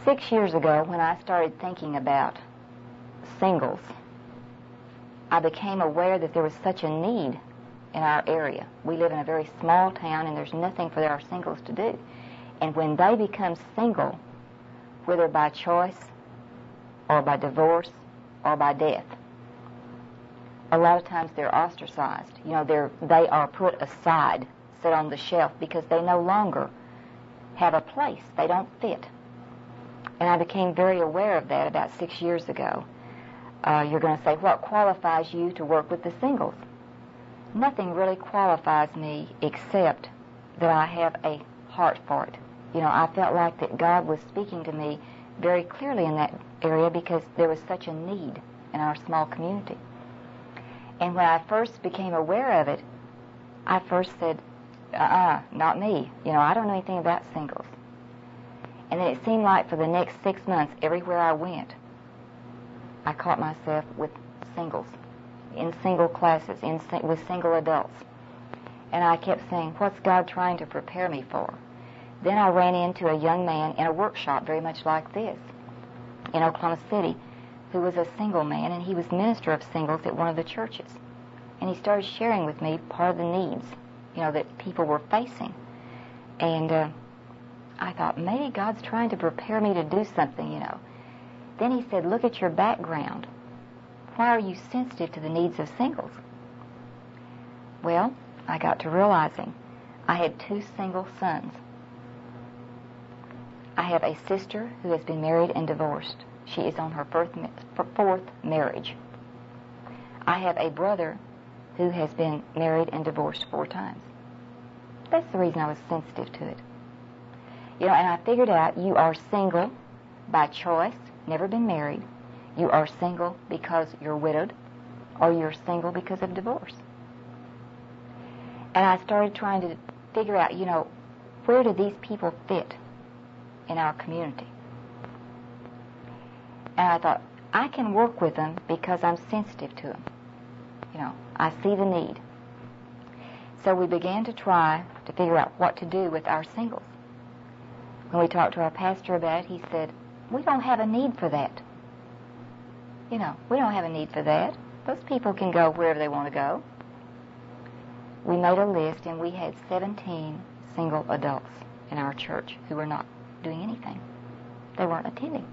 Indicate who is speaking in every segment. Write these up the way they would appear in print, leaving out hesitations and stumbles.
Speaker 1: 6 years ago, when I started thinking about singles, I became aware that there was such a need in our area. We live in a very small town, and there's nothing for our singles to do. And when they become single, whether by choice or by divorce or by death, a lot of times they're ostracized. You know, they are put aside, set on the shelf, because they no longer have a place. They don't fit. And I became very aware of that about 6 years ago. You're going to say, what qualifies you to work with the singles? Nothing really qualifies me except that I have a heart for it. You know, I felt like that God was speaking to me very clearly in that area because there was such a need in our small community. And when I first became aware of it, I first said, not me. You know, I don't know anything about singles. And then it seemed like for the next 6 months, everywhere I went, I caught myself with singles, in single classes, with single adults. And I kept saying, what's God trying to prepare me for? Then I ran into a young man in a workshop very much like this in Oklahoma City who was a single man, and he was minister of singles at one of the churches. And he started sharing with me part of the needs, you know, that people were facing. And I thought, maybe God's trying to prepare me to do something, you know. Then he said, look at your background. Why are you sensitive to the needs of singles? Well, I got to realizing I had 2 single sons. I have a sister who has been married and divorced. She is on her 4th marriage. I have a brother who has been married and divorced 4 times. That's the reason I was sensitive to it. You know, and I figured out you are single by choice, never been married. You are single because you're widowed, or you're single because of divorce. And I started trying to figure out, you know, where do these people fit in our community? And I thought, I can work with them because I'm sensitive to them. You know, I see the need. So we began to try to figure out what to do with our singles. When we talked to our pastor about it, he said, we don't have a need for that. You know, we don't have a need for that. Those people can go wherever they want to go. We made a list, and we had 17 single adults in our church who were not doing anything. They weren't attending.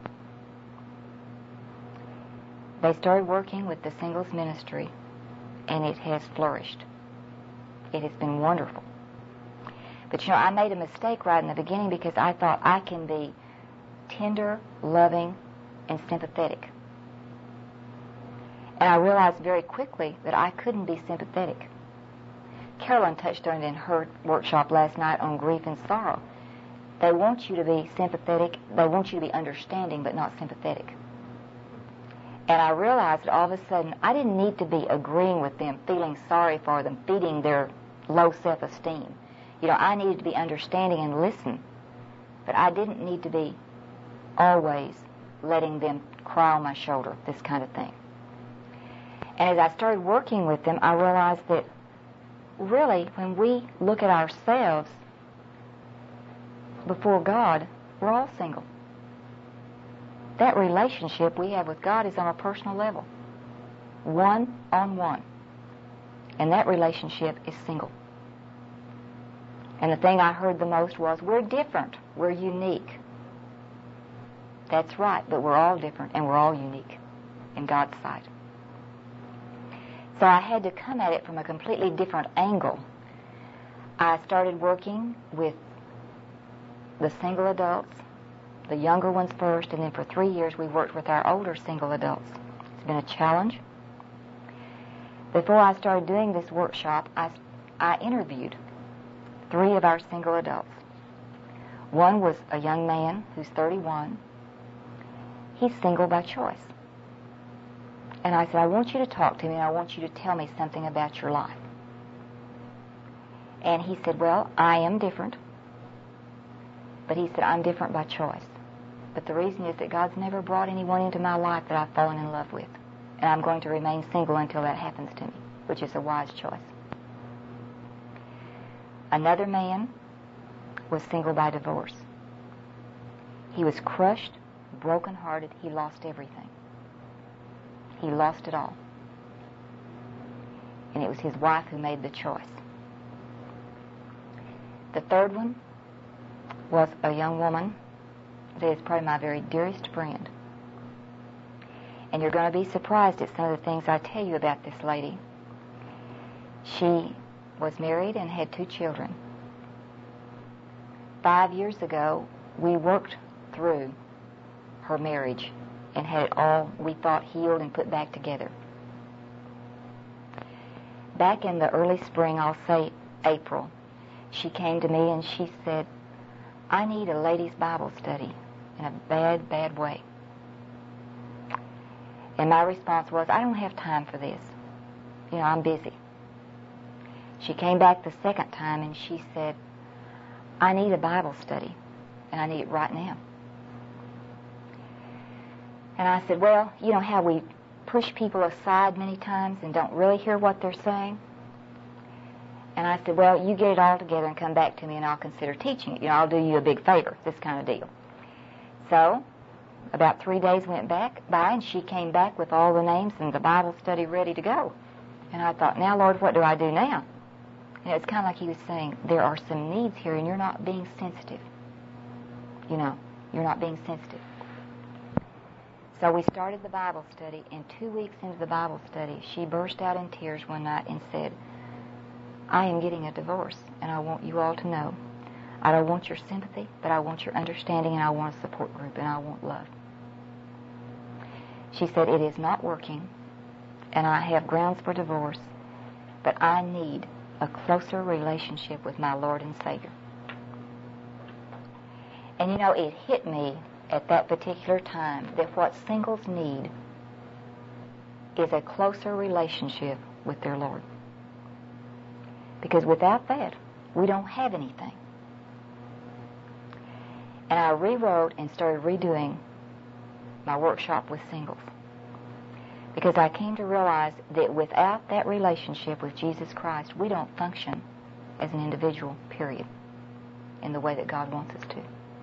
Speaker 1: They started working with the singles ministry, and it has flourished. It has been wonderful. But, you know, I made a mistake right in the beginning because I thought I can be tender, loving, and sympathetic. And I realized very quickly that I couldn't be sympathetic. Carolyn touched on it in her workshop last night on grief and sorrow. They want you to be sympathetic. They want you to be understanding, but not sympathetic. And I realized that all of a sudden I didn't need to be agreeing with them, feeling sorry for them, feeding their low self-esteem. You know, I needed to be understanding and listen, but I didn't need to be always letting them cry on my shoulder, this kind of thing. And as I started working with them, I realized that really, when we look at ourselves before God, we're all single. That relationship we have with God is on a personal level, one-on-one. And that relationship is single. And the thing I heard the most was, we're different, we're unique. That's right, but we're all different and we're all unique in God's sight. So I had to come at it from a completely different angle. I started working with the single adults, the younger ones first, and then for 3 years we worked with our older single adults. It's been a challenge. Before I started doing this workshop, I interviewed 3 of our single adults. One was a young man who's 31. He's single by choice. And I said, I want you to talk to me, and I want you to tell me something about your life. And he said, well, I am different. But he said, I'm different by choice. But the reason is that God's never brought anyone into my life that I've fallen in love with. And I'm going to remain single until that happens to me, which is a wise choice. Another man was single by divorce. He was crushed brokenhearted. He lost everything. He lost it all. And it was his wife who made the choice. The third one was a young woman that is probably my very dearest friend. And you're going to be surprised at some of the things I tell you about this lady. She was married and had 2 children. 5 years ago, we worked through her marriage and had it all, we thought, healed and put back together. Back in the early spring, I'll say April, she came to me and she said, I need a ladies' Bible study in a bad, bad way. And my response was, I don't have time for this. I'm busy. She came back the second time and she said, I need a Bible study, and I need it right now. And I said, well, you know how we push people aside many times and don't really hear what they're saying? And I said, well, you get it all together and come back to me and I'll consider teaching it. I'll do you a big favor, this kind of deal. So about 3 days went by and she came back with all the names and the Bible study ready to go. And I thought, now, Lord, what do I do now? And it's kind of like he was saying, there are some needs here and you're not being sensitive. You're not being sensitive. So we started the Bible study, and 2 weeks into the Bible study, she burst out in tears one night and said, I am getting a divorce, and I want you all to know. I don't want your sympathy, but I want your understanding, and I want a support group, and I want love. She said, it is not working, and I have grounds for divorce, but I need a closer relationship with my Lord and Savior. And it hit me at that particular time that what singles need is a closer relationship with their Lord. Because without that, we don't have anything. And I rewrote and started redoing my workshop with singles. Because I came to realize that without that relationship with Jesus Christ, we don't function as an individual, period, in the way that God wants us to.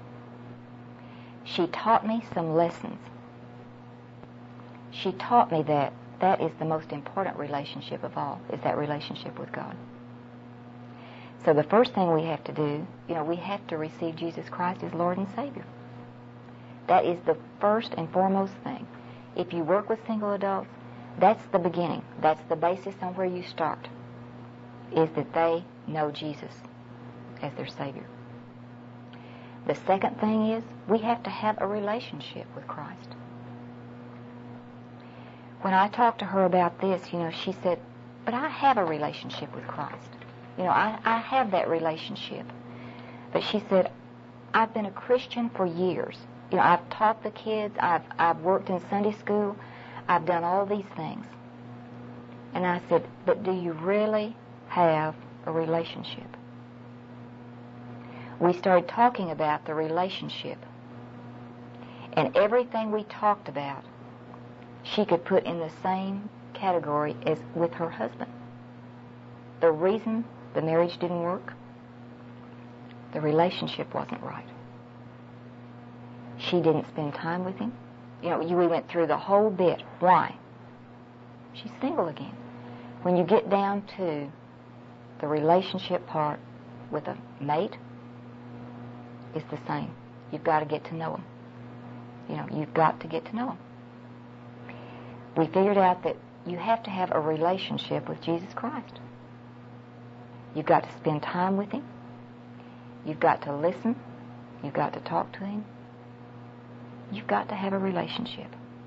Speaker 1: She taught me some lessons. She taught me that that is the most important relationship of all, is that relationship with God. So the first thing we have to do, we have to receive Jesus Christ as Lord and Savior. That is the first and foremost thing. If you work with single adults, that's the beginning. That's the basis on where you start, is that they know Jesus as their Savior. The second thing is we have to have a relationship with Christ. When I talked to her about this, she said, but I have a relationship with Christ. I have that relationship. But she said, I've been a Christian for years. I've taught the kids. I've worked in Sunday school. I've done all these things. And I said, but do you really have a relationship? We started talking about the relationship. And everything we talked about, she could put in the same category as with her husband. The reason the marriage didn't work, the relationship wasn't right. She didn't spend time with him. We went through the whole bit. Why? She's single again. When you get down to the relationship part with a mate, it's the same. You've got to get to know him. You've got to get to know him. We figured out that you have to have a relationship with Jesus Christ. You've got to spend time with him. You've got to listen. You've got to talk to him. You've got to have a relationship.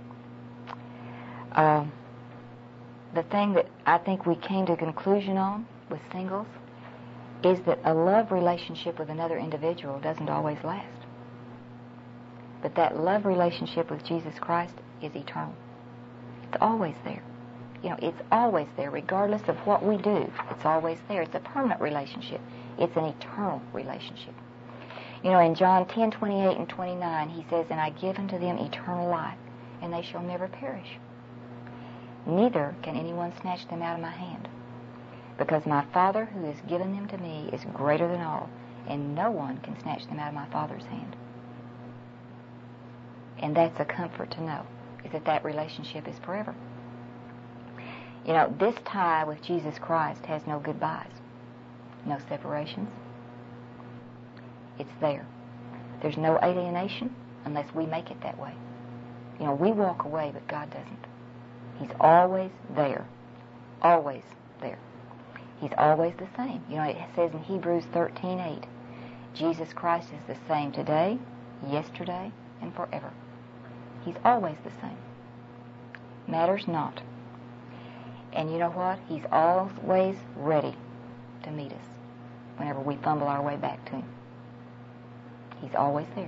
Speaker 1: The thing that I think we came to a conclusion on with singles is that a love relationship with another individual doesn't always last. But that love relationship with Jesus Christ is eternal. It's always there. It's always there, regardless of what we do. It's always there. It's a permanent relationship. It's an eternal relationship. In John 10:28 and 29, he says, and I give unto them eternal life, and they shall never perish. Neither can anyone snatch them out of my hand. Because my Father who has given them to me is greater than all, and no one can snatch them out of my Father's hand. And that's a comfort to know, is that that relationship is forever. You know, this tie with Jesus Christ has no goodbyes, no separations. It's there. There's no alienation unless we make it that way. You know, we walk away, but God doesn't. He's always there. Always there. He's always the same. You know, it says in Hebrews 13:8, Jesus Christ is the same today, yesterday, and forever. He's always the same. Matters not. And you know what? He's always ready to meet us whenever we fumble our way back to Him. He's always there.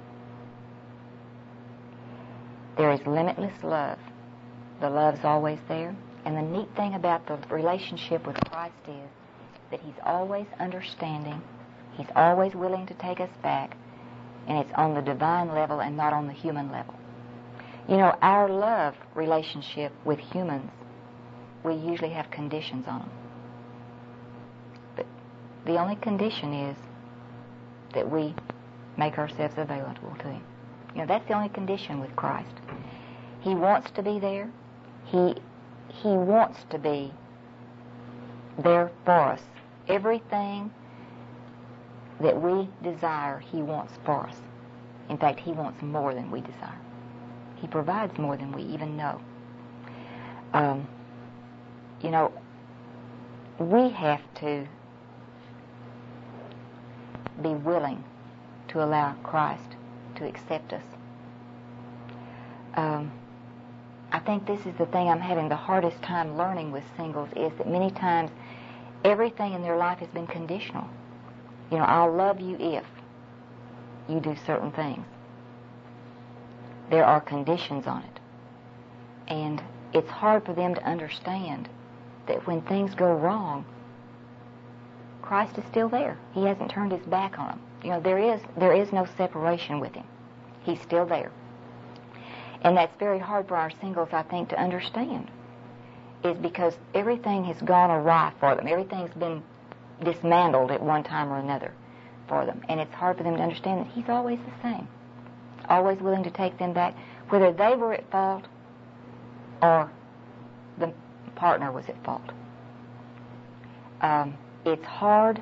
Speaker 1: There is limitless love. The love's always there. And the neat thing about the relationship with Christ is that He's always understanding. He's always willing to take us back. And it's on the divine level and not on the human level. You know, our love relationship with humans, we usually have conditions on them. But the only condition is that we make ourselves available to Him. You know, that's the only condition with Christ. He wants to be there. He wants to be there for us. Everything that we desire, He wants for us. In fact, He wants more than we desire. He provides more than we even know. You know, we have to be willing to allow Christ to accept us. I think this is the thing I'm having the hardest time learning with singles, is that many times everything in their life has been conditional. You know, I'll love you if you do certain things. There are conditions on it. And it's hard for them to understand that when things go wrong, Christ is still there. He hasn't turned His back on them. You know, there is no separation with Him. He's still there. And that's very hard for our singles, I think, to understand, is because everything has gone awry for them. Everything's been dismantled at one time or another for them. And it's hard for them to understand that He's always the same, always willing to take them back, whether they were at fault or the partner was at fault. It's hard.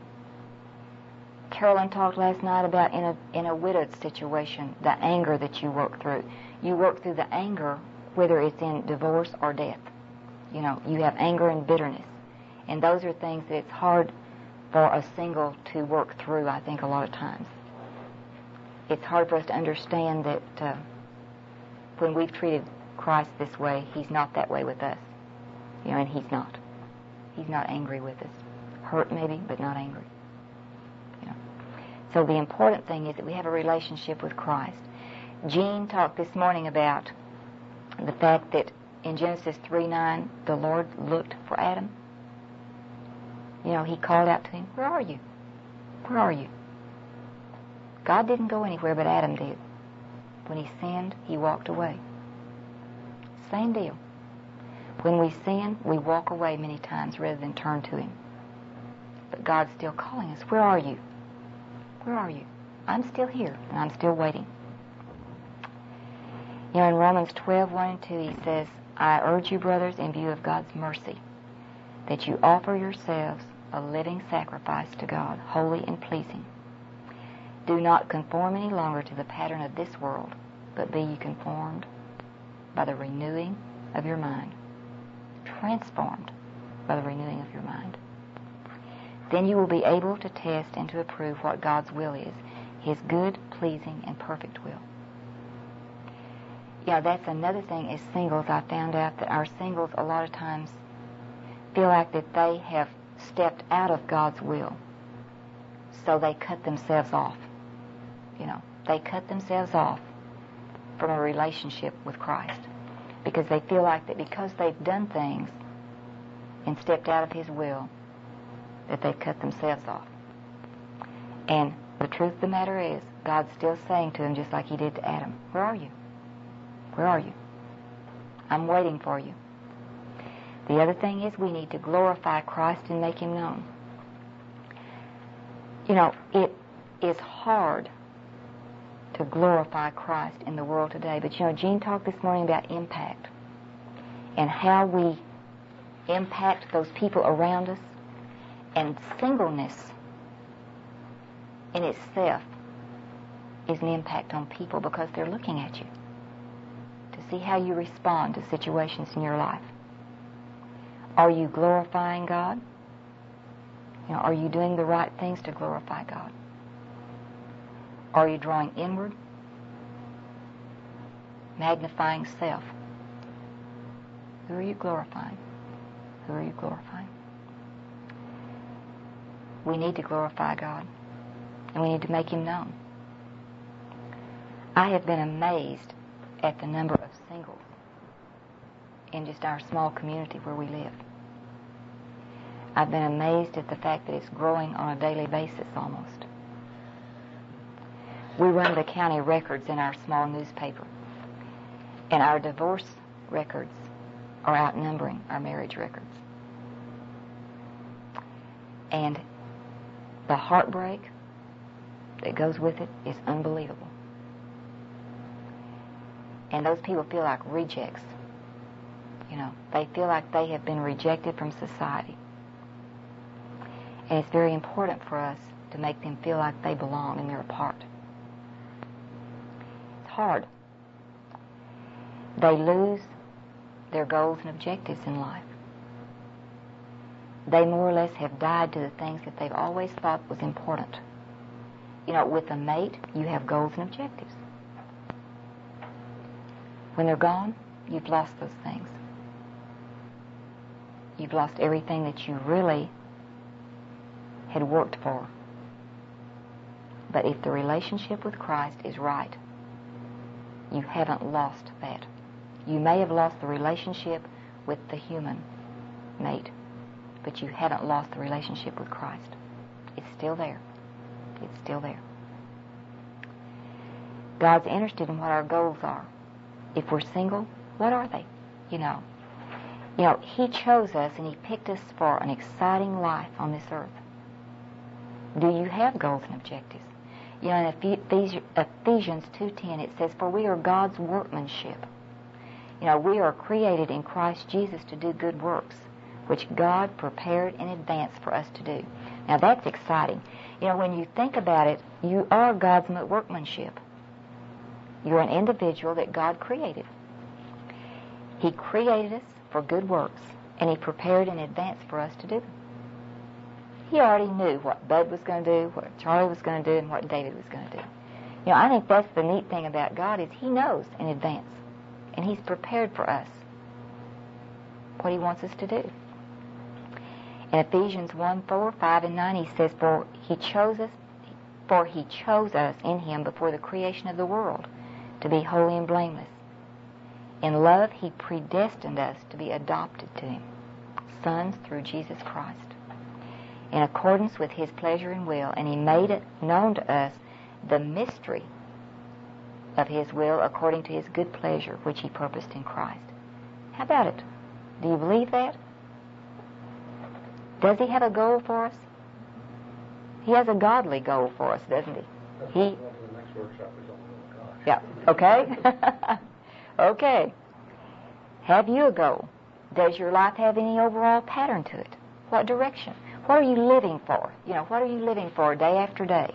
Speaker 1: Carolyn talked last night about in a widowed situation, the anger that you work through. You work through the anger, whether it's in divorce or death. You know, you have anger and bitterness. And those are things that it's hard for a single to work through, I think, a lot of times. It's hard for us to understand that when we've treated Christ this way, He's not that way with us. You know, and He's not. He's not angry with us. Hurt maybe, but not angry. You know. So the important thing is that we have a relationship with Christ. Jean talked this morning about the fact that in Genesis 3:9, the Lord looked for Adam. You know, He called out to him, "Where are you? Where are you?" God didn't go anywhere, but Adam did. When he sinned, he walked away. Same deal. When we sin, we walk away many times rather than turn to Him. But God's still calling us. Where are you? Where are you? I'm still here, and I'm still waiting. You know, in Romans 12:1-2, he says, "I urge you, brothers, in view of God's mercy, that you offer yourselves a living sacrifice to God, holy and pleasing. Do not conform any longer to the pattern of this world, but be ye conformed by the renewing of your mind." Transformed by the renewing of your mind. Then you will be able to test and to approve what God's will is, His good, pleasing, and perfect will. Yeah, that's another thing as singles. I found out that our singles a lot of times feel like that they have stepped out of God's will. So they cut themselves off. You know, they cut themselves off from a relationship with Christ. Because they feel like that because they've done things and stepped out of His will, that they've cut themselves off. And the truth of the matter is, God's still saying to them, just like He did to Adam, "Where are you? Where are you? I'm waiting for you." The other thing is we need to glorify Christ and make Him known. You know, it is hard to glorify Christ in the world today. But Jean talked this morning about impact and how we impact those people around us. And singleness in itself is an impact on people because they're looking at you to see how you respond to situations in your life. Are you glorifying God? Are you doing the right things to glorify God? Are you drawing inward? Magnifying self? Who are you glorifying? Who are you glorifying? We need to glorify God, and we need to make Him known. I have been amazed at the number of singles in just our small community where we live. I've been amazed at the fact that it's growing on a daily basis almost. We run the county records in our small newspaper, and our divorce records are outnumbering our marriage records. And the heartbreak that goes with it is unbelievable. And those people feel like rejects. They feel like they have been rejected from society. And it's very important for us to make them feel like they belong and they're a part. It's hard. They lose their goals and objectives in life. They more or less have died to the things that they've always thought was important. With a mate, you have goals and objectives. When they're gone, you've lost those things. You've lost everything that you really had worked for. But if the relationship with Christ is right, you haven't lost that. You may have lost the relationship with the human mate, but you haven't lost the relationship with Christ. It's still there. It's still there. God's interested in what our goals are. If we're single, what are they? He chose us and He picked us for an exciting life on this earth. Do you have goals and objectives? In Ephesians 2:10 it says, "For we are God's workmanship." We are created in Christ Jesus to do good works, which God prepared in advance for us to do. Now that's exciting. When you think about it, you are God's workmanship. You're an individual that God created. He created us for good works, and He prepared in advance for us to do them. He already knew what Bud was going to do, what Charlie was going to do, and what David was going to do. I think that's the neat thing about God is He knows in advance, and He's prepared for us what He wants us to do. In Ephesians 1:4, 5, and 9, He says, For He chose us in Him before the creation of the world to be holy and blameless. In love, He predestined us to be adopted to Him, sons through Jesus Christ, in accordance with His pleasure and will, and He made it known to us the mystery of His will according to His good pleasure, which He purposed in Christ. How about it? Do you believe that? Does He have a goal for us? He has a godly goal for us, doesn't He?
Speaker 2: That's the next workshop is on the will of God.
Speaker 1: Yeah, okay. Okay. Have you a goal? Does your life have any overall pattern to it? What direction? What are you living for? What are you living for day after day?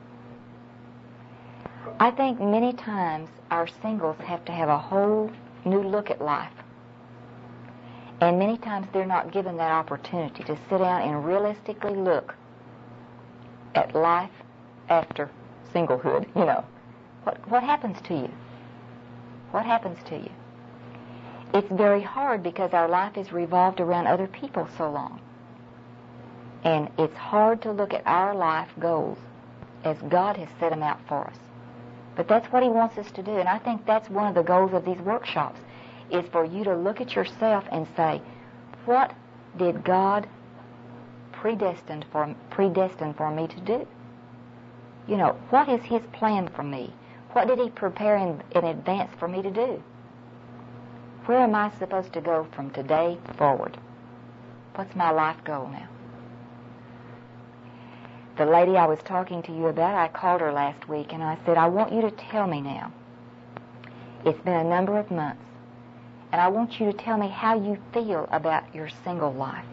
Speaker 1: I think many times our singles have to have a whole new look at life. And many times they're not given that opportunity to sit down and realistically look at life after singlehood. What happens to you? What happens to you? It's very hard because our life is revolved around other people so long. And it's hard to look at our life goals as God has set them out for us. But that's what He wants us to do. And I think that's one of the goals of these workshops, is for you to look at yourself and say, what did God predestined for me to do? What is His plan for me? What did He prepare in advance for me to do? Where am I supposed to go from today forward? What's my life goal now? The lady I was talking to you about, I called her last week and I said, I want you to tell me now. It's been a number of months, and I want you to tell me how you feel about your single life.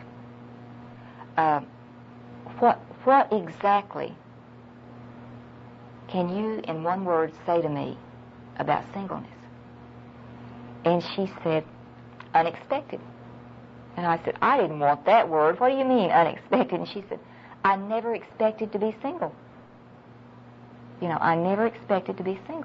Speaker 1: What exactly can you, in one word, say to me about singleness? And she said, unexpected. And I said, I didn't want that word. What do you mean, unexpected? And she said, I never expected to be single. I never expected to be single.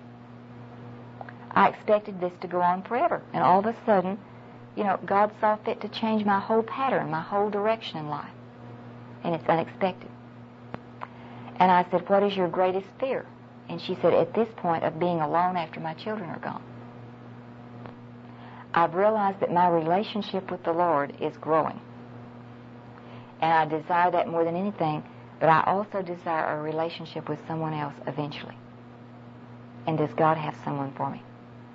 Speaker 1: I expected this to go on forever. And all of a sudden, God saw fit to change my whole pattern, my whole direction in life. And it's unexpected. And I said, what is your greatest fear? And she said, at this point, of being alone after my children are gone. I've realized that my relationship with the Lord is growing. And I desire that more than anything, but I also desire a relationship with someone else eventually. And does God have someone for me?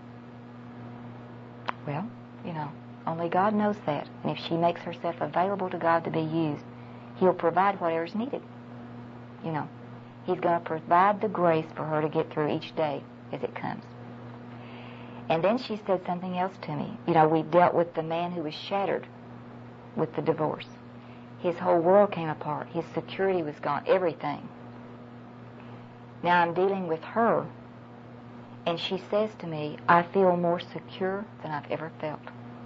Speaker 1: Well, only God knows that. And if she makes herself available to God to be used, He'll provide whatever's needed. He's going to provide the grace for her to get through each day as it comes. And then she said something else to me. We dealt with the man who was shattered with the divorce. His whole world came apart. His security was gone, everything. Now I'm dealing with her, and she says to me, I feel more secure than I've ever felt.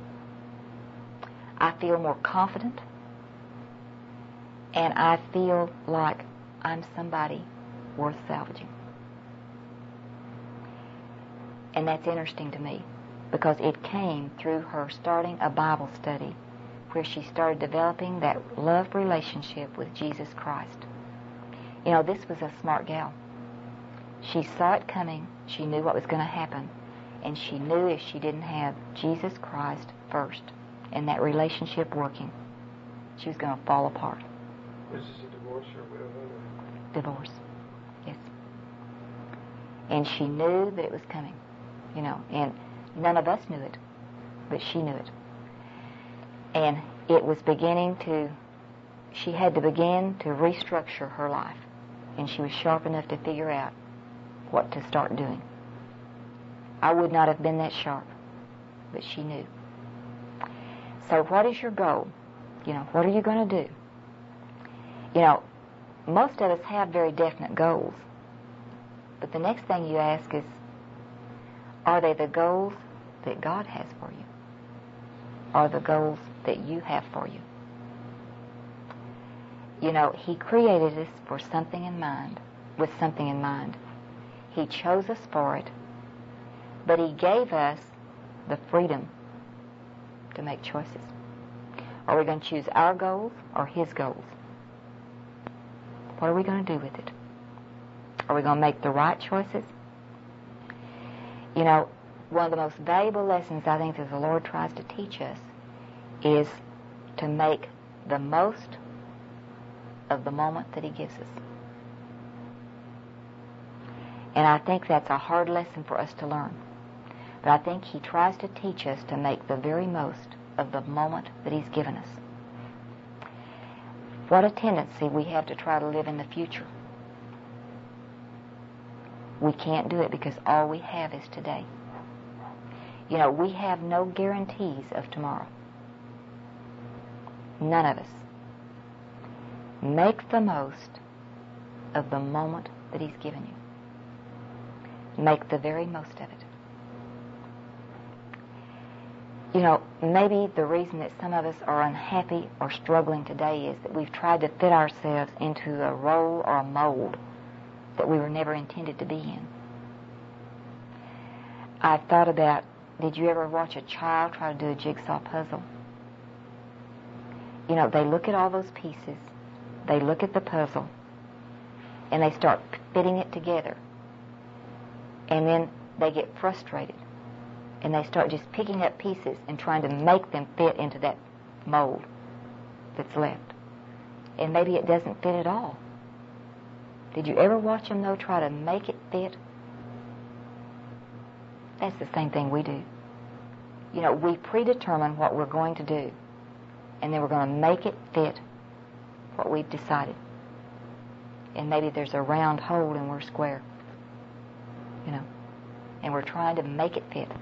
Speaker 1: I feel more confident, and I feel like I'm somebody worth salvaging. And that's interesting to me, because it came through her starting a Bible study where she started developing that love relationship with Jesus Christ. This was a smart gal. She saw it coming. She knew what was going to happen. And she knew if she didn't have Jesus Christ first and that relationship working, she was going to fall apart.
Speaker 2: Was this a divorce or widowhood?
Speaker 1: Divorce, yes. And she knew that it was coming, and none of us knew it, but she knew it. And it was she had to begin to restructure her life. And she was sharp enough to figure out what to start doing. I would not have been that sharp, but she knew. So what is your goal? What are you going to do? Most of us have very definite goals. But the next thing you ask is, are they the goals that God has for you? Are the goals that you have for you? He created us for something in mind, with something in mind. He chose us for it, but He gave us the freedom to make choices. Are we going to choose our goals or His goals? What are we going to do with it? Are we going to make the right choices? One of the most valuable lessons I think that the Lord tries to teach us is to make the most of the moment that He gives us. And I think that's a hard lesson for us to learn. But I think He tries to teach us to make the very most of the moment that He's given us. What a tendency we have to try to live in the future. We can't do it because all we have is today. We have no guarantees of tomorrow. None of us. Make the most of the moment that He's given you. Make the very most of it. Maybe the reason that some of us are unhappy or struggling today is that we've tried to fit ourselves into a role or a mold that we were never intended to be in. I thought about, did you ever watch a child try to do a jigsaw puzzle? They look at all those pieces, they look at the puzzle, and they start fitting it together. And then they get frustrated, and they start just picking up pieces and trying to make them fit into that mold that's left. And maybe it doesn't fit at all. Did you ever watch them, though, try to make it fit? That's the same thing we do. We predetermine what we're going to do, and then we're going to make it fit what we've decided. And maybe there's a round hole and we're square. You know, and we're trying to make it fit.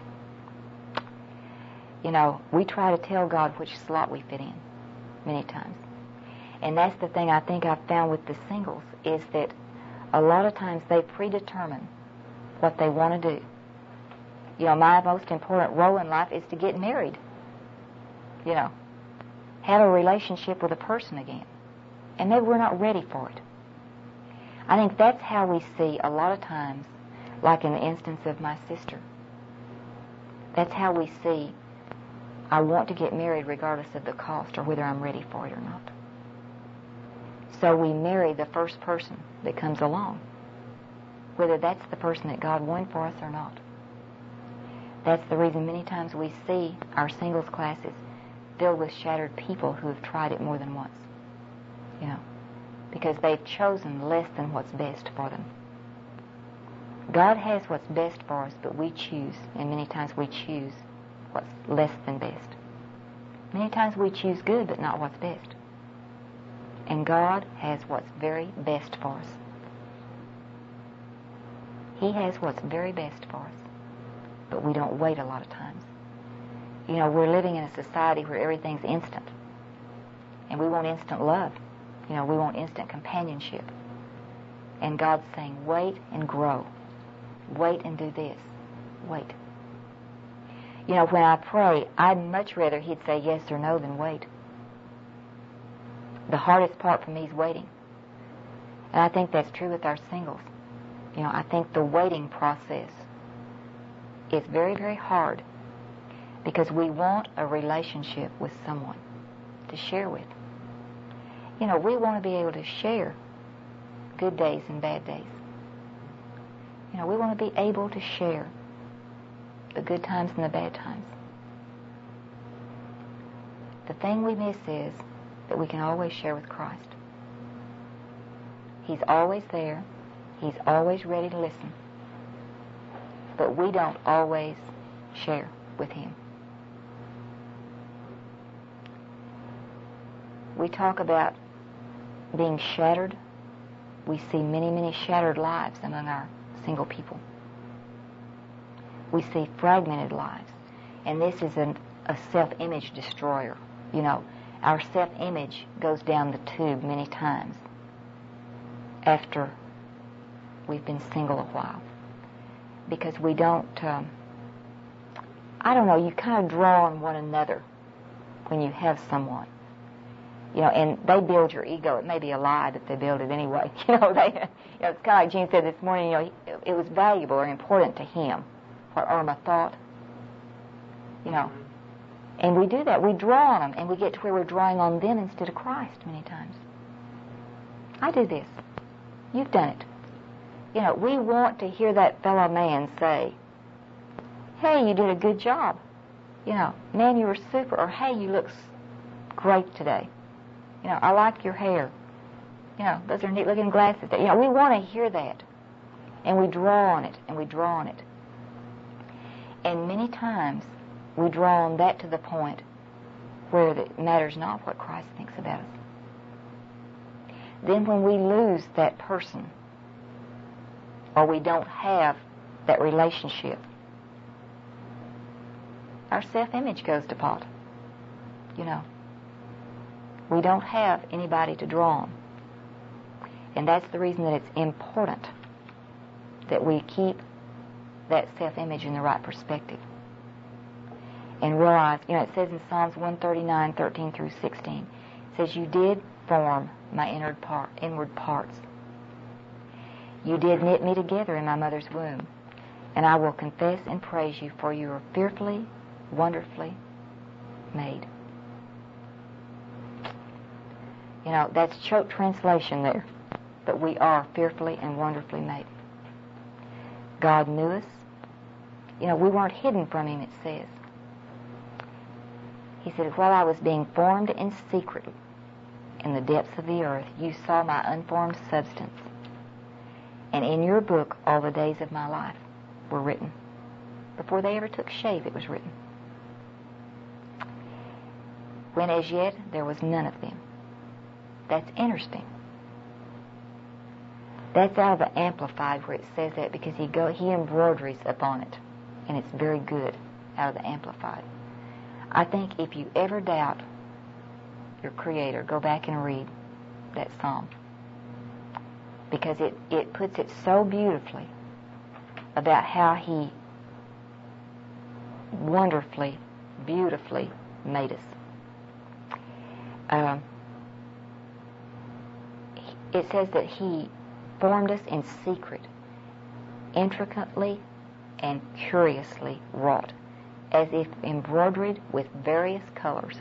Speaker 1: You know, we try to tell God which slot we fit in many times. And that's the thing I think I've found with the singles, is that a lot of times they predetermine what they want to do. You know, my most important role in life is to get married. You know, have a relationship with a person again. And maybe we're not ready for it. I think that's how we see a lot of times, like in the instance of my sister. That's how we see, I want to get married regardless of the cost or whether I'm ready for it or not. So we marry the first person that comes along, whether that's the person that God wanted for us or not. That's the reason many times we see our singles classes filled with shattered people who have tried it more than once. You know, because they've chosen less than what's best for them. God has what's best for us, but we choose, and many times we choose what's less than best. Many times we choose good, but not what's best. And God has what's very best for us. He has what's very best for us, but we don't wait a lot of times. You know, we're living in a society where everything's instant, and we want instant love. You know, we want instant companionship. And God's saying, wait and grow. Wait and do this. Wait. You know, when I pray, I'd much rather He'd say yes or no than wait. The hardest part for me is waiting. And I think that's true with our singles. You know, I think the waiting process is very, very hard because we want a relationship with someone to share with. You know, we want to be able to share good days and bad days. You know, we want to be able to share the good times and the bad times. The thing we miss is that we can always share with Christ. He's always there. He's always ready to listen. But we don't always share with Him. We talk about being shattered. We see many, many shattered lives among our single people. We see fragmented lives. And this is a self-image destroyer. You know, our self-image goes down the tube many times after we've been single a while. Because we don't, I don't know, you kind of draw on one another when you have someone. You know, and they build your ego. It may be a lie, but they build it anyway. You know, it's kind of like Gene said this morning, you know, it was valuable or important to him what Irma thought. You know, and we do that. We draw on them, and we get to where we're drawing on them instead of Christ many times. I do this. You've done it. You know, we want to hear that fellow man say, hey, you did a good job. You know, man, you were super. Or, hey, you look great today. You know, I like your hair. You know, those are neat looking glasses. You know, we want to hear that. And we draw on it, and we draw on it. And many times we draw on that to the point where it matters not what Christ thinks about us. Then when we lose that person, or we don't have that relationship, our self-image goes to pot. You know, we don't have anybody to draw on. And that's the reason that it's important that we keep that self-image in the right perspective. And realize, you know, it says in Psalms 139, 13 through 16, it says, you did form my inward parts. You did knit me together in my mother's womb. And I will confess and praise you, for you are fearfully, wonderfully made. You know, that's choke translation there. But we are fearfully and wonderfully made. God knew us. You know, we weren't hidden from Him, it says. He said, while I was being formed in secret in the depths of the earth, you saw my unformed substance. And in your book, all the days of my life were written. Before they ever took shape, it was written. When as yet there was none of them. That's interesting. That's out of the Amplified where it says that, because he embroideries upon it, and it's very good out of the Amplified. I think if you ever doubt your Creator, go back and read that psalm, because it puts it so beautifully about how he wonderfully, beautifully made us. It says that he formed us in secret, intricately and curiously wrought, as if embroidered with various colors.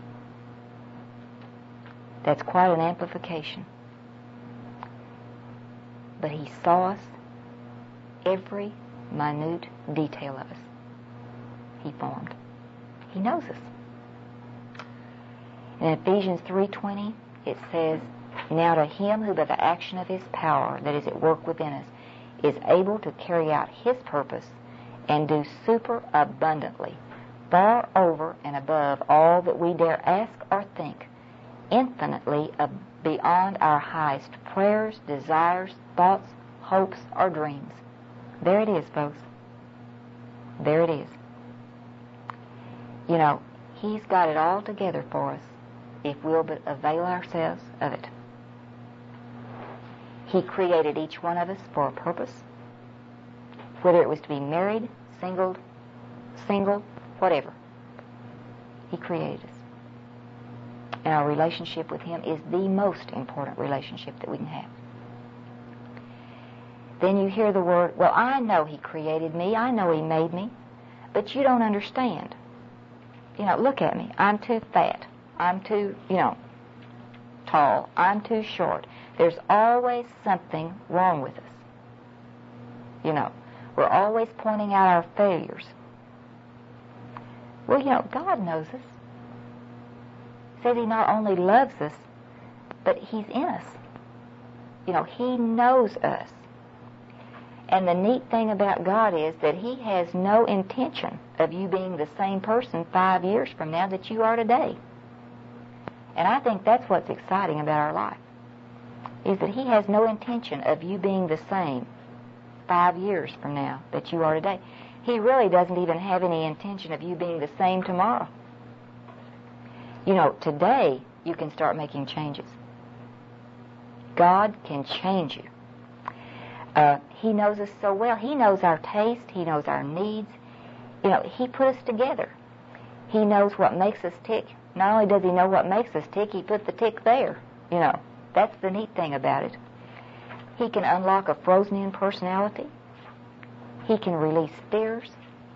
Speaker 1: That's quite an amplification. But he saw us, every minute detail of us. He formed. He knows us. In Ephesians 3:20, it says, "Now to him who by the action of his power that is at work within us is able to carry out his purpose and do superabundantly, far over and above all that we dare ask or think, infinitely beyond our highest prayers, desires, thoughts, hopes, or dreams." There it is, folks. There it is. You know, he's got it all together for us if we'll but avail ourselves of it. He created each one of us for a purpose, whether it was to be married, single, whatever. He created us. And our relationship with him is the most important relationship that we can have. Then you hear the word, "Well, I know he created me. I know he made me. But you don't understand. You know, look at me. I'm too fat. I'm too, tall. I'm too short." There's always something wrong with us. We're always pointing out our failures. Well, God knows us. He says he not only loves us, but he's in us. He knows us. And the neat thing about God is that he has no intention of you being the same person 5 years from now that you are today. And I think that's what's exciting about our life, is that he has no intention of you being the same 5 years from now that you are today. He really doesn't even have any intention of you being the same tomorrow. Today you can start making changes. God can change you. He knows us so well. He knows our taste. He knows our needs. He put us together. He knows what makes us tick. Not only does he know what makes us tick, he put the tick there. That's the neat thing about it. He can unlock a frozen-in personality. He can release fears.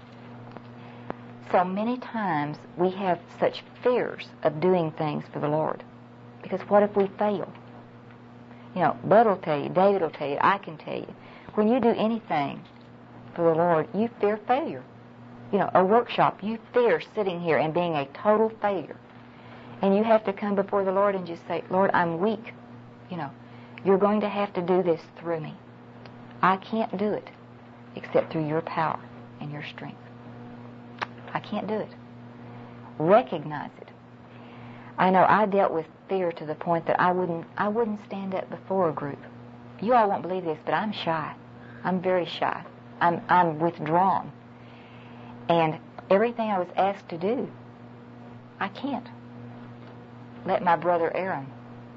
Speaker 1: So many times we have such fears of doing things for the Lord. Because what if we fail? Bud will tell you, David will tell you, I can tell you. When you do anything for the Lord, you fear failure. A workshop, you fear sitting here and being a total failure. And you have to come before the Lord and just say, "Lord, I'm weak. You're going to have to do this through me. I can't do it except through your power and your strength. I can't do it." Recognize it. I know I dealt with fear to the point that I wouldn't stand up before a group. You all won't believe this, but I'm shy. I'm very shy. I'm withdrawn. And everything I was asked to do, I can't. Let my brother Aaron.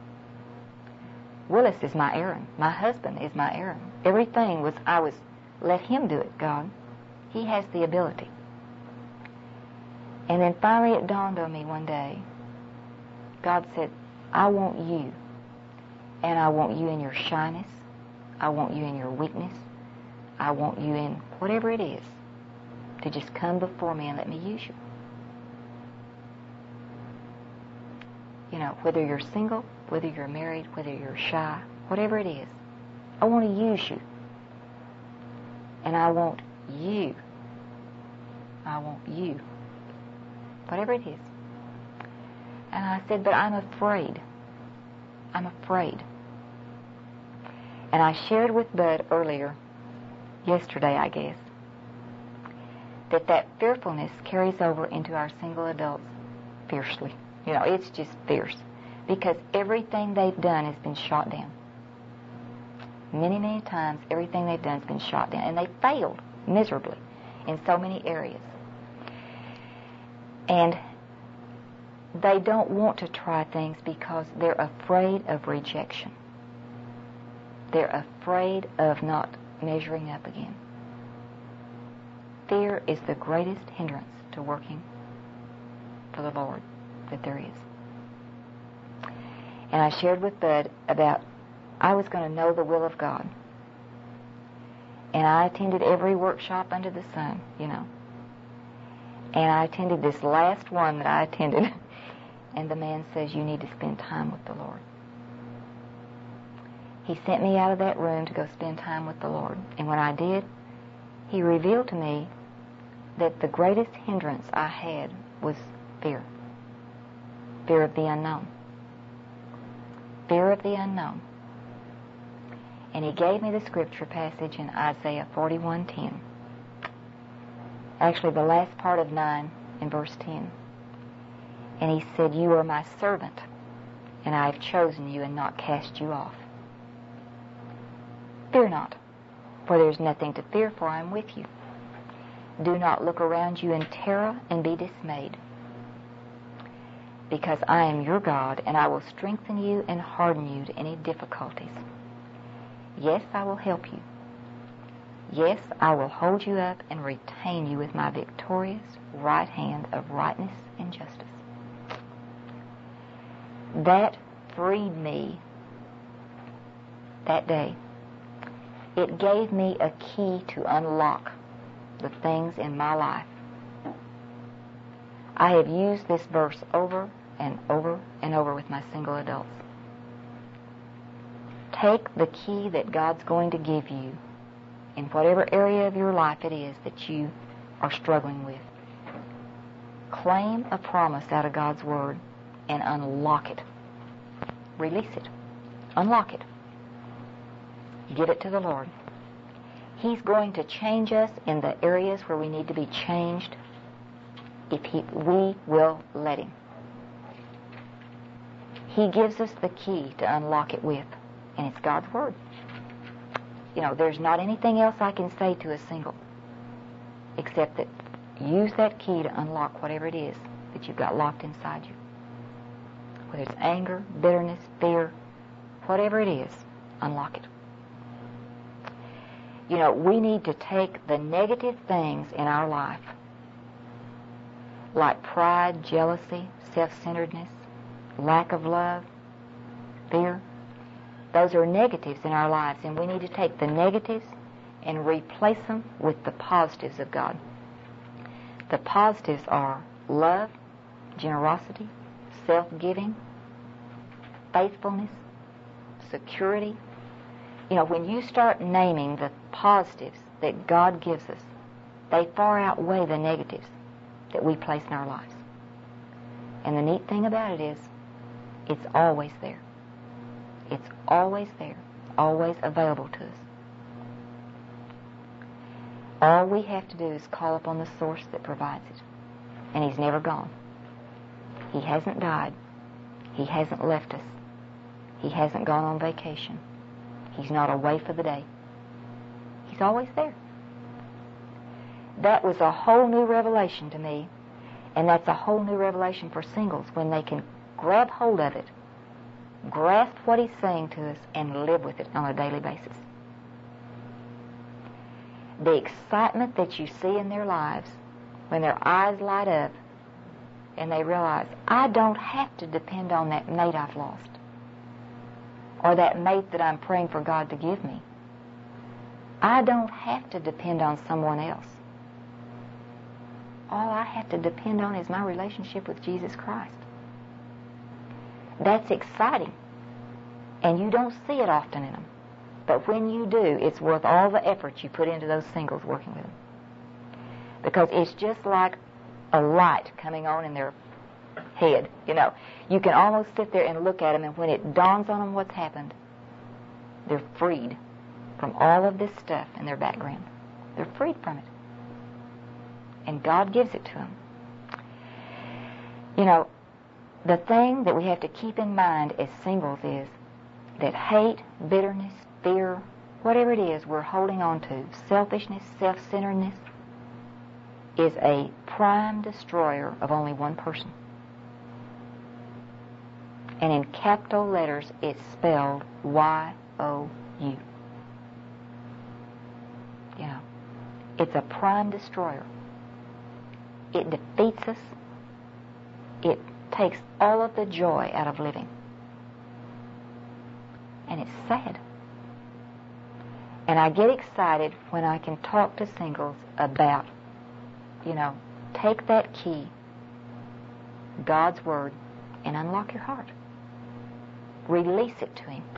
Speaker 1: Willis is my Aaron. My husband is my Aaron. Everything let him do it, God. He has the ability. And then finally it dawned on me one day. God said, "I want you. And I want you in your shyness. I want you in your weakness. I want you in whatever it is to just come before me and let me use you." Whether you're single, whether you're married, whether you're shy, whatever it is, I want to use you. And I want you. I want you. Whatever it is. And I said, "But I'm afraid. I'm afraid." And I shared with Bud earlier, yesterday I guess, that fearfulness carries over into our single adults fiercely. It's just fierce. Because everything they've done has been shot down. Many, many times, everything they've done has been shot down, and they failed miserably in so many areas. And they don't want to try things because they're afraid of rejection. They're afraid of not measuring up again. Fear is the greatest hindrance to working for the Lord that there is. And I shared with Bud about I was going to know the will of God. And I attended every workshop under the sun, you know. And I attended this last one that I attended, and the man says, you need to spend time with the Lord. He sent me out of that room to go spend time with the Lord. And when I did, he revealed to me that the greatest hindrance I had was fear. Fear of the unknown. Fear of the unknown. And he gave me the scripture passage in Isaiah 41:10. Actually, the last part of 9 in verse 10. And he said, you are my servant, and I have chosen you and not cast you off. Fear not, for there is nothing to fear, for I am with you. Do not look around you in terror and be dismayed, because I am your God, and I will strengthen you and harden you to any difficulties. Yes, I will help you. Yes, I will hold you up and retain you with my victorious right hand of rightness and justice. That freed me that day. It gave me a key to unlock the things in my life. I have used this verse over and over and over with my single adults. Take the key that God's going to give you in whatever area of your life it is that you are struggling with. Claim a promise out of God's Word and unlock it. Release it. Unlock it. Give it to the Lord. He's going to change us in the areas where we need to be changed if we will let Him. He gives us the key to unlock it with, and it's God's Word. You know, there's not anything else I can say to a single except that use that key to unlock whatever it is that you've got locked inside you. Whether it's anger, bitterness, fear, whatever it is, unlock it. You know, we need to take the negative things in our life, like pride, jealousy, self-centeredness, lack of love, fear. Those are negatives in our lives, and we need to take the negatives and replace them with the positives of God. The positives are love, generosity, self-giving, faithfulness, security. You know, when you start naming the positives that God gives us, they far outweigh the negatives that we place in our lives. And the neat thing about it is, it's always there. It's always there, always available to us. All we have to do is call upon the source that provides it. And He's never gone. He hasn't died. He hasn't left us. He hasn't gone on vacation. He's not away for the day. He's always there. That was a whole new revelation to me, and that's a whole new revelation for singles when they can grab hold of it, grasp what He's saying to us, and live with it on a daily basis. The excitement that you see in their lives when their eyes light up and they realize, I don't have to depend on that mate I've lost or that mate that I'm praying for God to give me. I don't have to depend on someone else. All I have to depend on is my relationship with Jesus Christ. That's exciting, and you don't see it often in them. But when you do, it's worth all the effort you put into those singles working with them. Because it's just like a light coming on in their head, you know. You can almost sit there and look at them, and when it dawns on them what's happened, they're freed from all of this stuff in their background. They're freed from it. And God gives it to them. You know, the thing that we have to keep in mind as singles is that hate, bitterness, fear, whatever it is we're holding on to, selfishness, self-centeredness, is a prime destroyer of only one person. And in capital letters, it's spelled Y-O-U. You know, it's a prime destroyer. It defeats us. It takes all of the joy out of living. And it's sad. And I get excited when I can talk to singles about, take that key, God's Word, and unlock your heart. Release it to Him.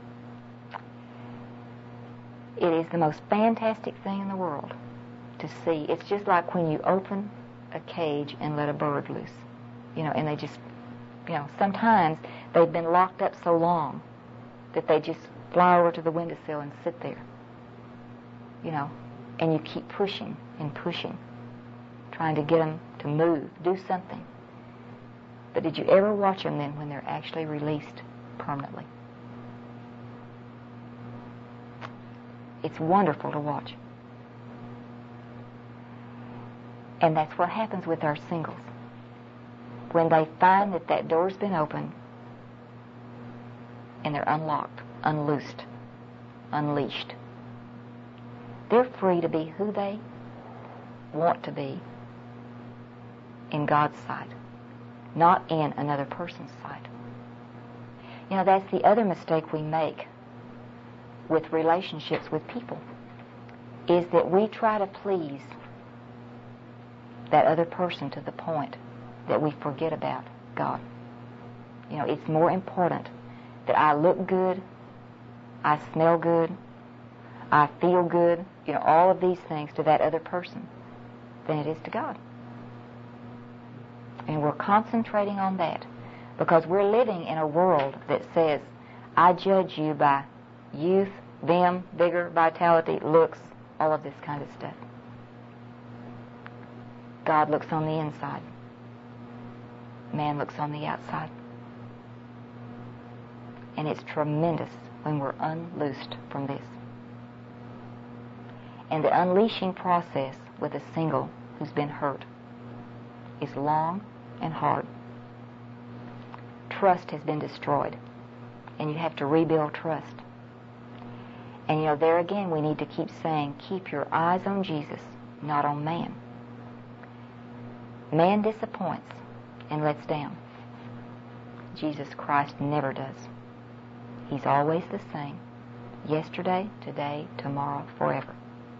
Speaker 1: It is the most fantastic thing in the world to see. It's just like when you open a cage and let a bird loose. And they just, sometimes they've been locked up so long that they just fly over to the windowsill and sit there. And you keep pushing and pushing, trying to get them to move, do something. But did you ever watch them then when they're actually released permanently? It's wonderful to watch. And that's what happens with our singles. When they find that that door's been opened and they're unlocked, unloosed, unleashed, they're free to be who they want to be in God's sight, not in another person's sight. That's the other mistake we make with relationships with people, is that we try to please that other person to the point that we forget about God. It's more important that I look good, I smell good, I feel good, all of these things to that other person than it is to God. And we're concentrating on that because we're living in a world that says, I judge you by youth, vim, vigor, vitality, looks, all of this kind of stuff. God looks on the inside. Man looks on the outside. And it's tremendous when we're unloosed from this. And the unleashing process with a single who's been hurt is long and hard. Trust has been destroyed, and you have to rebuild trust. And there again we need to keep saying, keep your eyes on Jesus, not on man. Man disappoints and lets down. Jesus Christ never does. He's always the same. Yesterday, today, tomorrow, forever.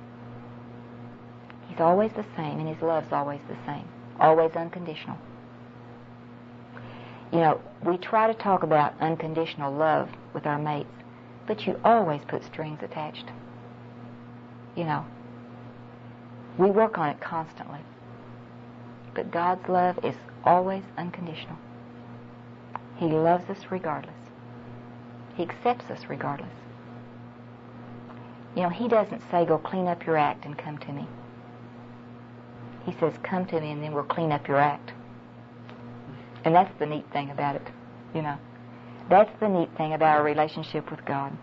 Speaker 1: He's always the same, and His love's always the same. Always unconditional. We try to talk about unconditional love with our mates, but you always put strings attached. We work on it constantly. But God's love is always unconditional. He loves us regardless. He accepts us regardless. He doesn't say, go clean up your act and come to me. He says, come to me and then we'll clean up your act. And that's the neat thing about it, That's the neat thing about our relationship with God.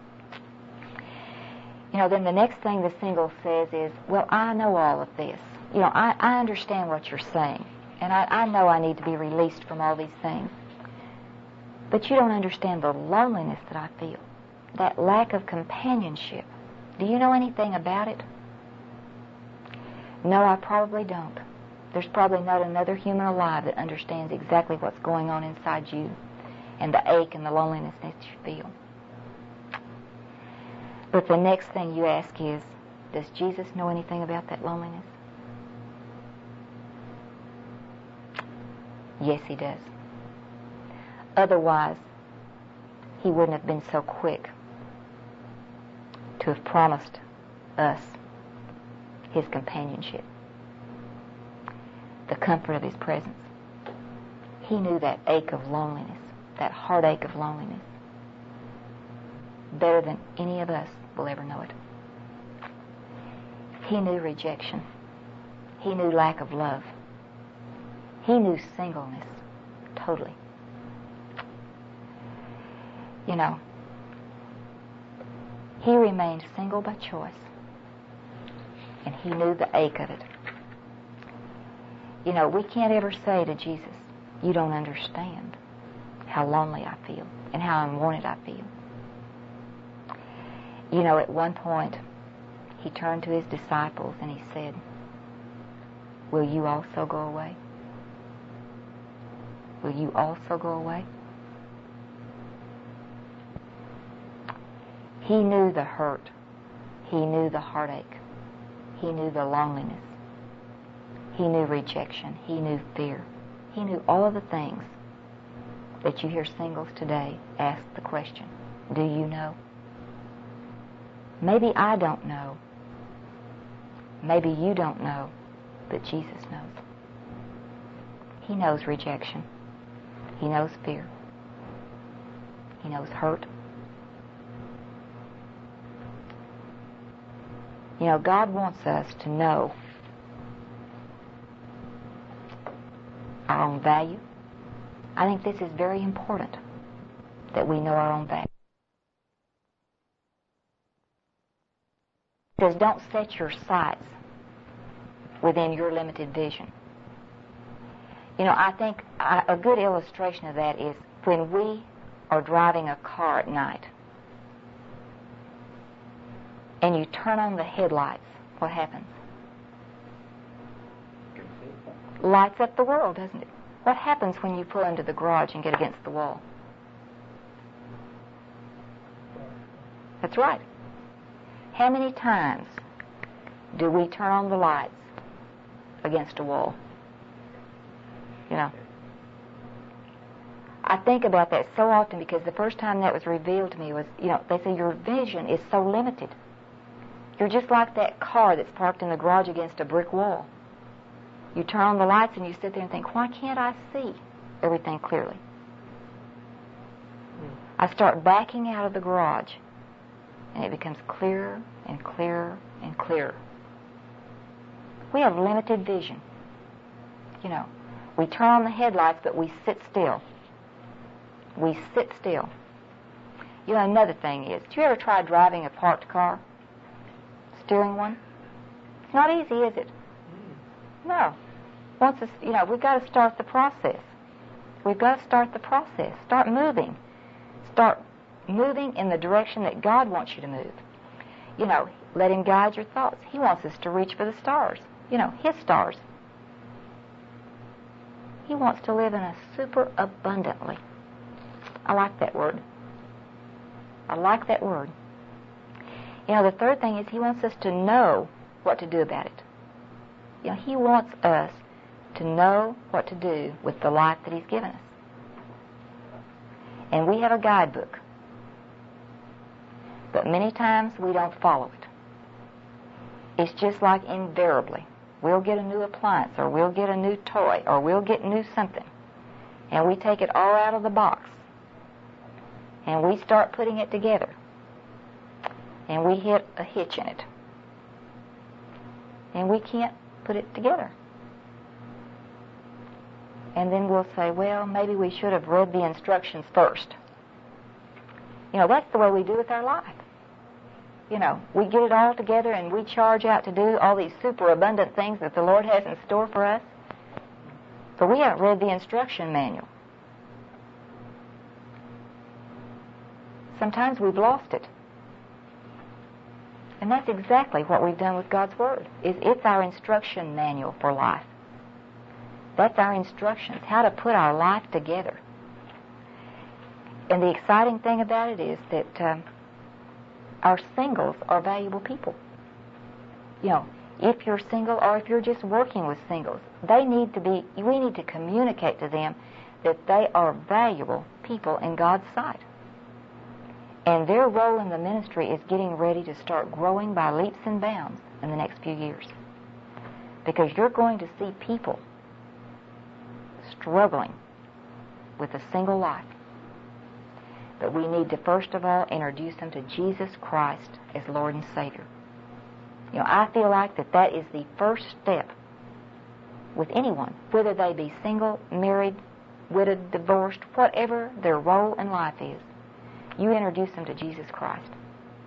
Speaker 1: Then the next thing the single says is, well, I know all of this. I understand what you're saying, and I know I need to be released from all these things. But you don't understand the loneliness that I feel, that lack of companionship. Do you know anything about it? No, I probably don't. There's probably not another human alive that understands exactly what's going on inside you and the ache and the loneliness that you feel. But the next thing you ask is, does Jesus know anything about that loneliness? Yes, He does. Otherwise, He wouldn't have been so quick to have promised us His companionship, the comfort of His presence. He knew that ache of loneliness, that heartache of loneliness, better than any of us will ever know it. He knew rejection. He knew lack of love. He knew singleness totally. He remained single by choice, and he knew the ache of it. You know, we can't ever say to Jesus, you don't understand how lonely I feel and how unwanted I feel. You know, at one point, he turned to his disciples and he said, will you also go away? Will you also go away? He knew the hurt. He knew the heartache. He knew the loneliness. He knew rejection. He knew fear. He knew all of the things that you hear singles today ask the question, do you know? Maybe I don't know. Maybe you don't know, but Jesus knows. He knows rejection. He knows fear. He knows hurt. You know, God wants us to know our own value. I think this is very important, that we know our own value. It says, don't set your sights within your limited vision. You know, I think a good illustration of that is when we are driving a car at night and you turn on the headlights, what happens? Lights up the world, doesn't it? What happens when you pull into the garage and get against the wall? That's right. How many times do we turn on the lights against a wall? You know, I think about that so often because the first time that was revealed to me was, you know, they say your vision is so limited. You're just like that car that's parked in the garage against a brick wall. You turn on the lights and you sit there and think, why can't I see everything clearly? I start backing out of the garage and it becomes clearer and clearer and clearer. We have limited vision. You know, we turn on the headlights, but we sit still. We sit still. You know, another thing is, do you ever try driving a parked car? Steering one? It's not easy, is it? No. Once it's, you know, we've got to start the process. We've got to start the process. Start moving. Start moving in the direction that God wants you to move. You know, let Him guide your thoughts. He wants us to reach for the stars. You know, His stars. He wants to live in a super abundantly. I like that word. I like that word. You know, the third thing is He wants us to know what to do about it. You know, He wants us to know what to do with the life that He's given us. And we have a guidebook. But many times we don't follow it. It's just like invariably. We'll get a new appliance, or we'll get a new toy, or we'll get new something. And we take it all out of the box. And we start putting it together. And we hit a hitch in it. And we can't put it together. And then we'll say, well, maybe we should have read the instructions first. You know, that's the way we do with our life. You know, we get it all together and we charge out to do all these super abundant things that the Lord has in store for us. But we haven't read the instruction manual. Sometimes we've lost it. And that's exactly what we've done with God's Word. It's our instruction manual for life. That's our instructions, how to put our life together. And the exciting thing about it is that our singles are valuable people. You know, if you're single or if you're just working with singles, we need to communicate to them that they are valuable people in God's sight. And their role in the ministry is getting ready to start growing by leaps and bounds in the next few years. Because you're going to see people struggling with a single life. But we need to first of all introduce them to Jesus Christ as Lord and Savior. You know, I feel like that is the first step with anyone, whether they be single, married, widowed, divorced, whatever their role in life is. You introduce them to Jesus Christ.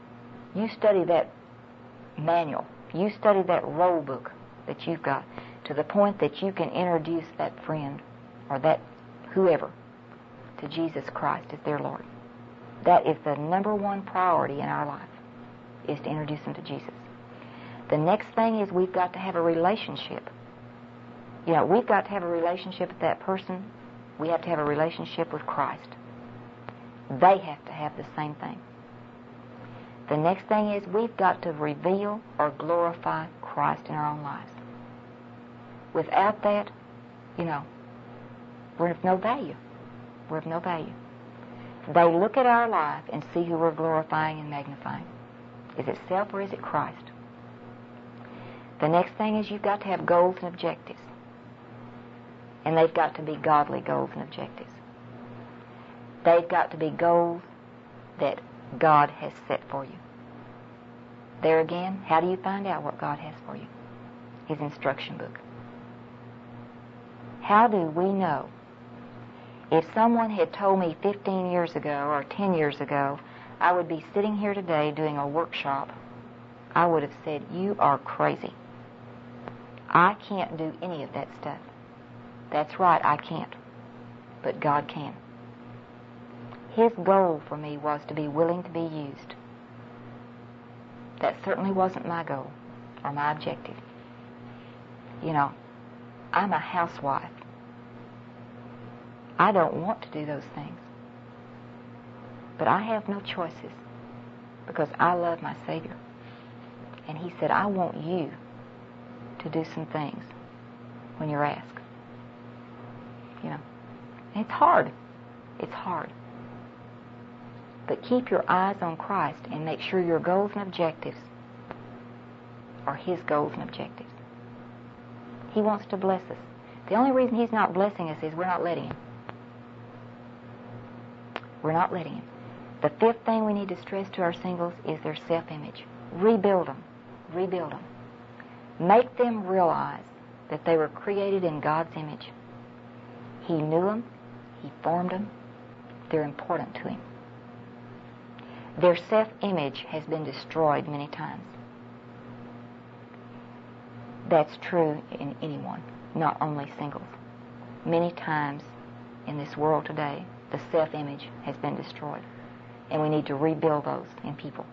Speaker 1: You study that manual. You study that roll book that you've got to the point that you can introduce that friend or that whoever to Jesus Christ as their Lord. That is the number one priority in our life, is to introduce them to Jesus. The next thing is we've got to have a relationship. You know, we've got to have a relationship with that person. We have to have a relationship with Christ. They have to have the same thing. The next thing is we've got to reveal or glorify Christ in our own lives. Without that, you know, we're of no value. We're of no value. They look at our life and see who we're glorifying and magnifying. Is it self or is it Christ? The next thing is you've got to have goals and objectives. And they've got to be godly goals and objectives. They've got to be goals that God has set for you. There again, how do you find out what God has for you? His instruction book. How do we know? If someone had told me 15 years ago or 10 years ago I would be sitting here today doing a workshop, I would have said, you are crazy. I can't do any of that stuff. That's right, I can't. But God can. His goal for me was to be willing to be used. That certainly wasn't my goal or my objective. You know, I'm a housewife. I don't want to do those things. But I have no choices because I love my Savior. And He said, I want you to do some things when you're asked. You know, and it's hard. It's hard. But keep your eyes on Christ and make sure your goals and objectives are His goals and objectives. He wants to bless us. The only reason He's not blessing us is we're not letting Him. We're not letting Him. The fifth thing we need to stress to our singles is their self-image. Rebuild them. Rebuild them. Make them realize that they were created in God's image. He knew them. He formed them. They're important to Him. Their self-image has been destroyed many times. That's true in anyone, not only singles. Many times in this world today, the self-image has been destroyed. And we need to rebuild those in people.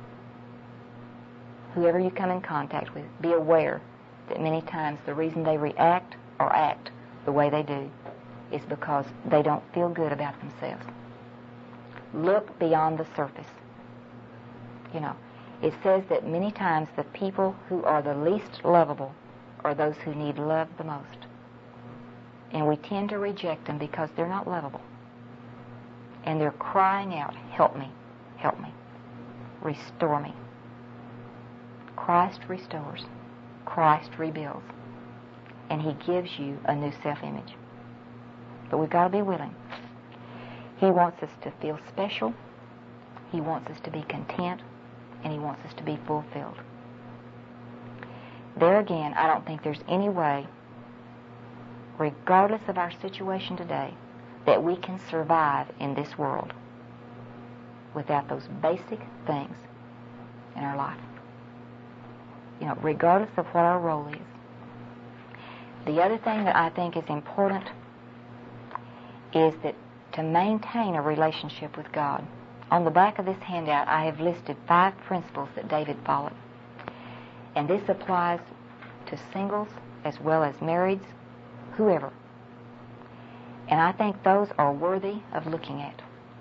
Speaker 1: Whoever you come in contact with, be aware that many times the reason they react or act the way they do is because they don't feel good about themselves. Look beyond the surface. You know, it says that many times the people who are the least lovable are those who need love the most. And we tend to reject them because they're not lovable. And they're crying out, help me, help me, restore me. Christ restores. Christ rebuilds. And He gives you a new self-image. But we've got to be willing. He wants us to feel special. He wants us to be content. And He wants us to be fulfilled. There again, I don't think there's any way, regardless of our situation today, that we can survive in this world without those basic things in our life. You know, regardless of what our role is. The other thing that I think is important is that to maintain a relationship with God. On the back of this handout, I have listed 5 principles that David followed. And this applies to singles as well as marrieds, whoever. And I think those are worthy of looking at.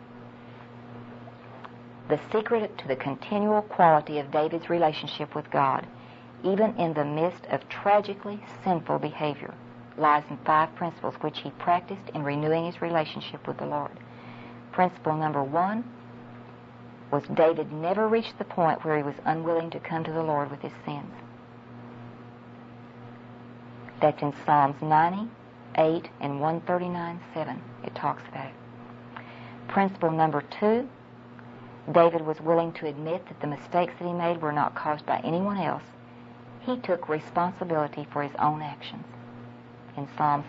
Speaker 1: The secret to the continual quality of David's relationship with God, even in the midst of tragically sinful behavior, lies in 5 principles which he practiced in renewing his relationship with the Lord. Principle number 1 was David never reached the point where he was unwilling to come to the Lord with his sins. That's in Psalms 90, 8, and 139:7. It talks about it. Principle number 2, David was willing to admit that the mistakes that he made were not caused by anyone else. He took responsibility for his own actions. In Psalms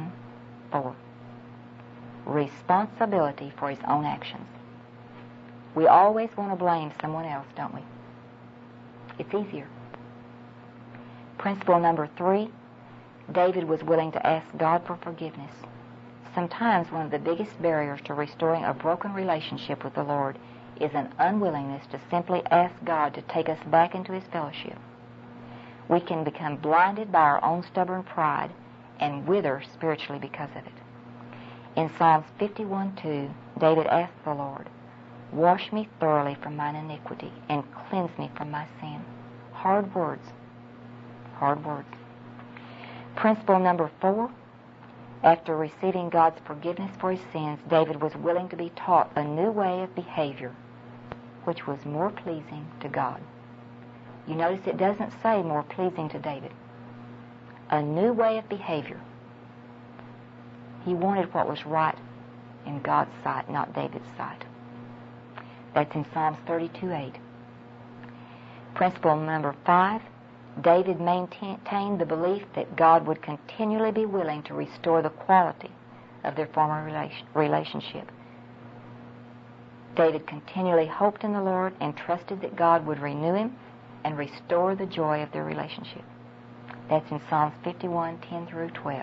Speaker 1: 51:4. Responsibility for his own actions. We always want to blame someone else, don't we? It's easier. Principle number 3, David was willing to ask God for forgiveness. Sometimes one of the biggest barriers to restoring a broken relationship with the Lord is an unwillingness to simply ask God to take us back into His fellowship. We can become blinded by our own stubborn pride and wither spiritually because of it. In Psalms 51:2, David asked the Lord, "Wash me thoroughly from mine iniquity and cleanse me from my sin." Hard words. Hard words. Principle number 4, after receiving God's forgiveness for his sins, David was willing to be taught a new way of behavior, which was more pleasing to God. You notice it doesn't say more pleasing to David. A new way of behavior. He wanted what was right in God's sight, not David's sight. That's in Psalms 32:8. Principle number 5, David maintained the belief that God would continually be willing to restore the quality of their former relationship. David continually hoped in the Lord and trusted that God would renew him and restore the joy of their relationship. That's in Psalms 51:10 through 12.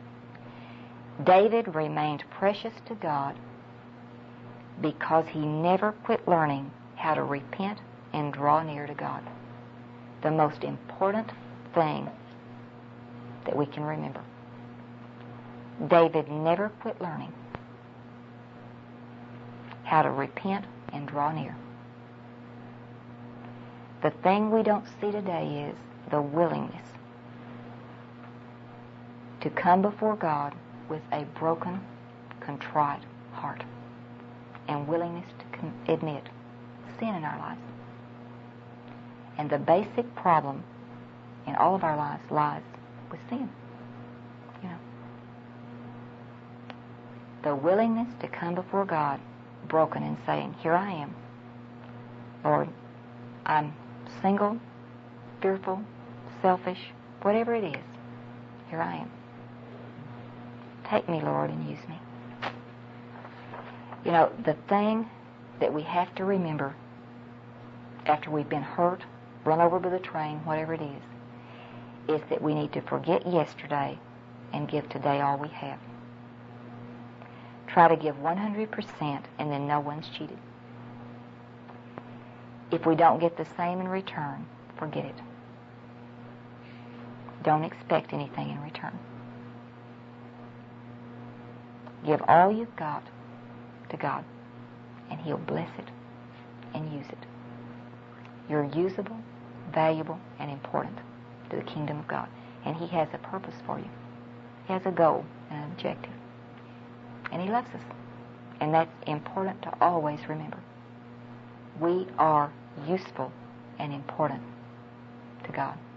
Speaker 1: David remained precious to God because he never quit learning how to repent and draw near to God. The most important thing that we can remember. David never quit learning how to repent and draw near. The thing we don't see today is the willingness to come before God with a broken, contrite heart and willingness to admit sin in our lives. And the basic problem in all of our lives lies with sin. You know, the willingness to come before God broken and saying, "Here I am, Lord, I'm single, fearful, selfish, whatever it is, here I am. Take me, Lord, and use me." You know, the thing that we have to remember after we've been hurt, run over by the train, whatever it is that we need to forget yesterday and give today all we have. Try to give 100% and then no one's cheated. If we don't get the same in return, forget it. Don't expect anything in return. Give all you've got to God, and He'll bless it and use it. You're usable, valuable, and important to the kingdom of God, and He has a purpose for you. He has a goal and an objective, and He loves us, and that's important to always remember. We are useful and important to God.